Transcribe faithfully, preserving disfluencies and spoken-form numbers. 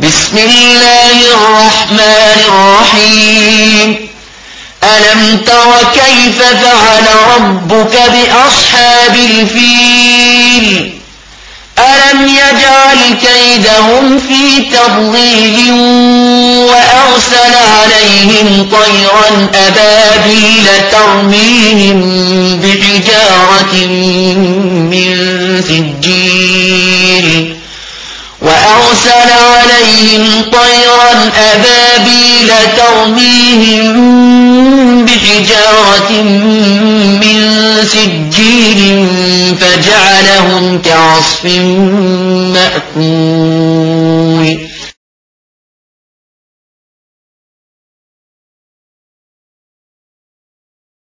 بسم الله الرحمن الرحيم ألم تر كيف فعل ربك بأصحاب الفيل ألم يجعل كيدهم في تضليل وأرسل عليهم طيرا أبابيل ترميهم بحجارة من سجيل وأرسل عليهم طيرا أبابيل ترميهم بحجارة من سجيل فجعلهم كعصف مأكول